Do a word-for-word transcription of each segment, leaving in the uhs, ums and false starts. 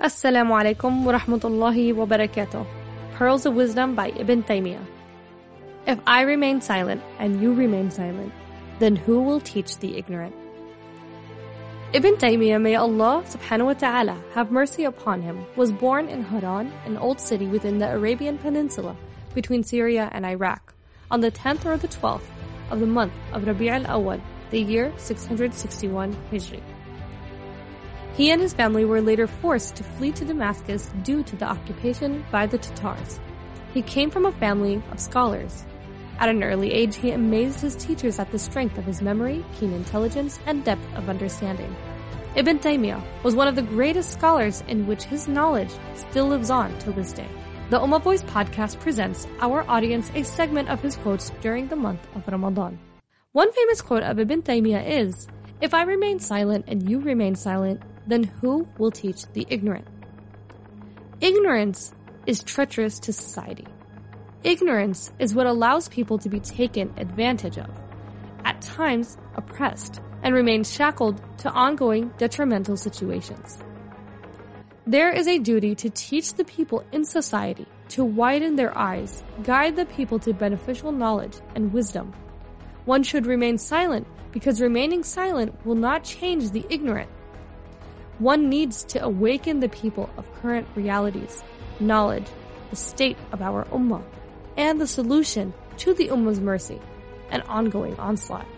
Assalamu alaikum wa rahmatullahi wa barakatuh. Pearls of Wisdom by Ibn Taymiyyah. If I remain silent and you remain silent, then who will teach the ignorant? Ibn Taymiyyah, may Allah subhanahu wa ta'ala have mercy upon him, was born in Haran, an old city within the Arabian Peninsula between Syria and Iraq, on the tenth or the twelfth of the month of Rabi' al-Awwal, the year six hundred sixty-one Hijri. He and his family were later forced to flee to Damascus due to the occupation by the Tatars. He came from a family of scholars. At an early age, he amazed his teachers at the strength of his memory, keen intelligence, and depth of understanding. Ibn Taymiyyah was one of the greatest scholars in which his knowledge still lives on till this day. The Ummah Voice podcast presents our audience a segment of his quotes during the month of Ramadan. One famous quote of Ibn Taymiyyah is, "If I remain silent and you remain silent, then who will teach the ignorant?" Ignorance is treacherous to society. Ignorance is what allows people to be taken advantage of, at times oppressed, and remain shackled to ongoing detrimental situations. There is a duty to teach the people in society, to widen their eyes, guide the people to beneficial knowledge and wisdom. One should remain silent because remaining silent will not change the ignorant. One needs to awaken the people of current realities, knowledge, the state of our ummah, and the solution to the ummah's mercy and ongoing onslaught.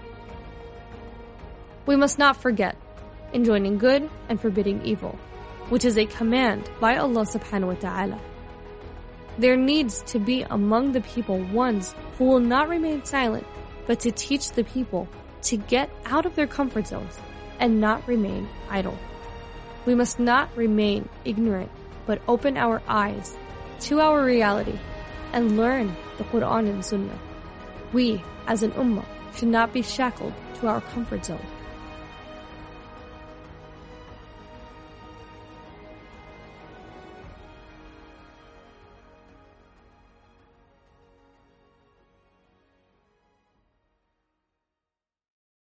We must not forget, enjoining good and forbidding evil, which is a command by Allah subhanahu wa ta'ala. There needs to be among the people ones who will not remain silent, but to teach the people to get out of their comfort zones and not remain idle. We must not remain ignorant, but open our eyes to our reality and learn the Quran and Sunnah. We, as an ummah, should not be shackled to our comfort zone.